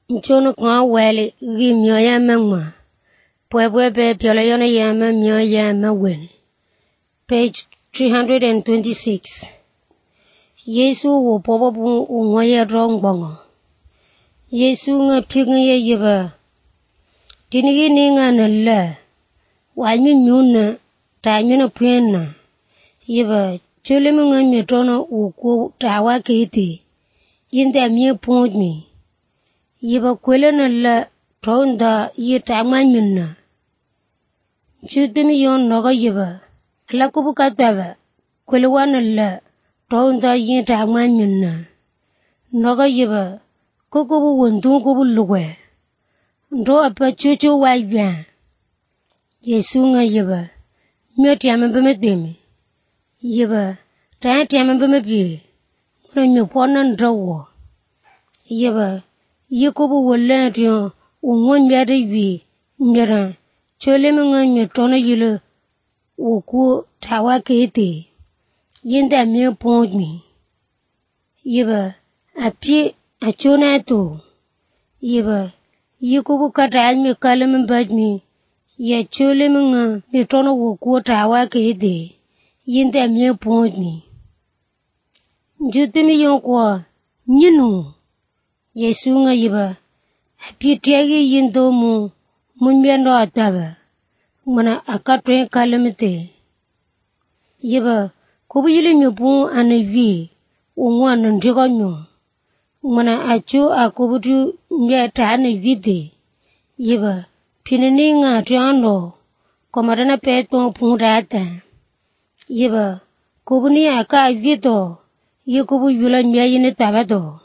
Nchono kwa wali gimyo ya mengma. Pwebwebe piola yona ya myo ya mawen. Page 326. Yesu wo popo bu unwa ya rongbongo. Yesu nga pinga ya yiba. Tinigi ni nga na la. Wanyu nyuna ta nyuna pwena. Yiba chole mga myetono uko tawa kiti. Yinda mye pojmi. Yiba kwele na la tonda yita manyuna. Chudumi yon noga yiba. La kubu kataba. Kwele wana la tonda yita manyuna. Noga yiba. Kukubu wundu kubu luwe. Ndo apa chuchu wajwa. Yesu nga yiba. Myoti ya mbeme. Yiba. Tayati ya mbeme. Muna nyupona ndawo. Yiba. Yikubu wala tiyo ungon myade wi myara chole mga myetono yilo uku tawa kete yinda mye pojmi. Yiba. Api achona to. Yiba. Yikubu kata alme kalame bajmi ya chole mga myetono uku tawa kete yinda mye pojmi. Njutimi yonkwa nyinu. Yesu nga yiba. Api tiagi yindo mu munbyando ataba. Mana akatwe kalamite. Yiba. Kubu yili nyupu anayi. Unwa nandiga nyo. Mana achu akubutu mbyata anayi de. Yiba. Pinini nga tiando. Komadana peto pungdata. Yiba. Kubu ni aka avito. Yikubu yula mbyayine tabato.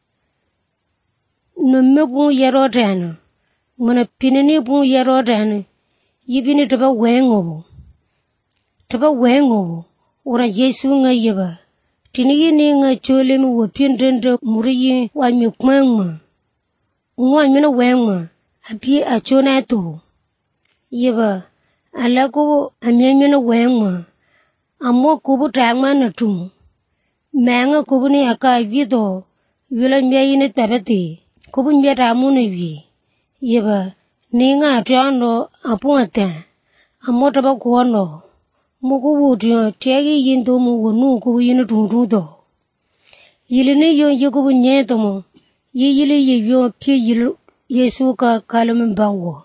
Numme bu yero dana. Mana pinini bu yero dana. Yibini taba wengo. Taba wengo. Ura Yesu nga yiba. Tinigi ni nga chole mu wapindende muriyi wa mikwengma. Unwa mina wengma. Api achona to. Yiba. Ala kubu amyamina wengma. Amo kubu tangma na tu. Manga kubu ni aka vido. Yula mbyayine tabati. Kubu mbyata amuna wi. Yiba. Ni nga atiando apunga. Amo taba kuwano. Muku wudiyo tiagi yindo mu wanu kubu yinu tuntudo. Yili ni yon yikubu nyeto mo. Yili yiyo pi yilu Yesu ka kalamimbawo.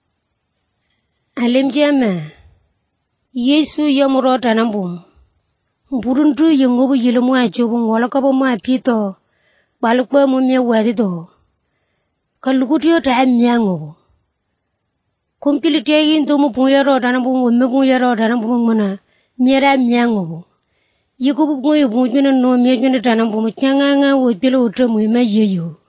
Alimjama. Yesu yamuro tanambu. Burundu yungubu yilu mwa chubu ngola kabo mwa pito. Balukwa mumye wadido. Kalukutiyo ta myango. Kumpili tiagi ndo mu pungero tanambu mmepungero tanambu mwana. Miera myango. Yikubu pungi pungi no myejune tanambu mchanganga wipilo utremu ima yeyo.